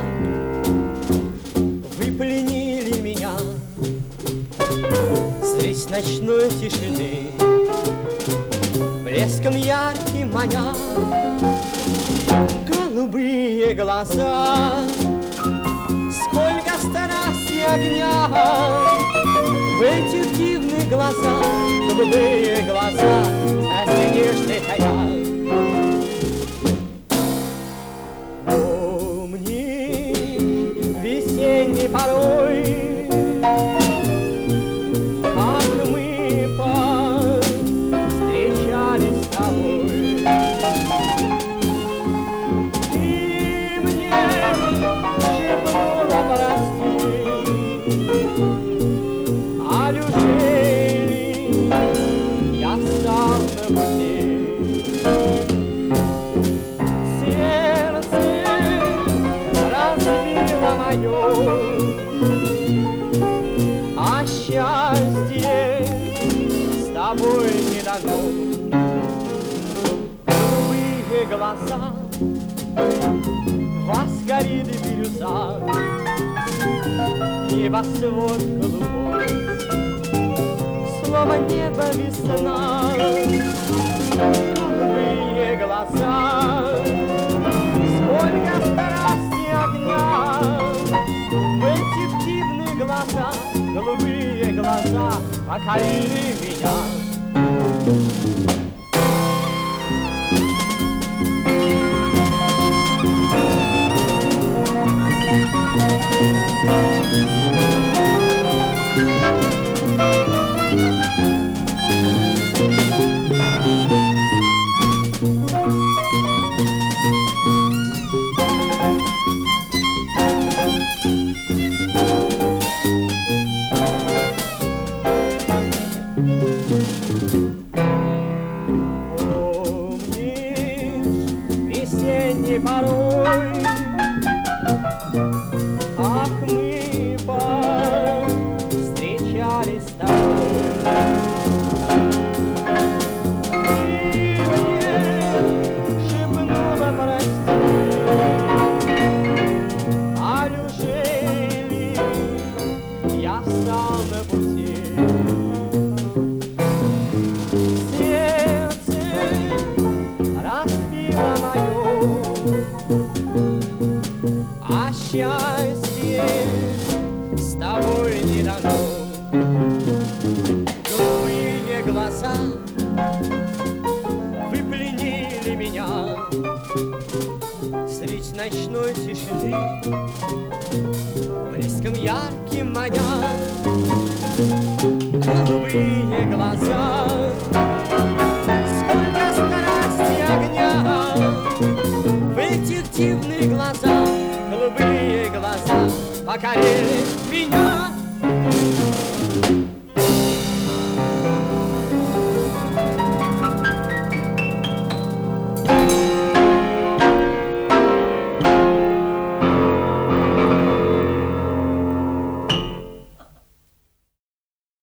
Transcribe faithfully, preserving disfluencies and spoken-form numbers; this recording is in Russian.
вы пленили меня средь ночной тишины, блеском ярким маня голубые глаза. Сколько страсти огня в этих дивных глазах, голубые глаза, страсти нежной таят. Помни весенний порой, как мы повстречались с тобой. Ты мне шепнула прости, а неужели я сам на пути? Сердце разбило мое, а счастье с тобой не дано. Голубые глаза, в вас горит бирюза, небосвод голубой, словно небо весна. Голубые глаза, сколько страсти огня в этих дивных глазах, голубые глаза покорили меня. Помнишь весенний порой, как мы повстречались с тобой. Ты мне шепнула прости, а неужели я встал на пути? Сердце разбило мое, а счастье с тобой не дано. Голубые глаза, вы пленили меня средь ночной тишины, блеском ярким маня. Голубые глаза, сколько страсти огня в этих дивных глазах, голубые глаза покорили меня.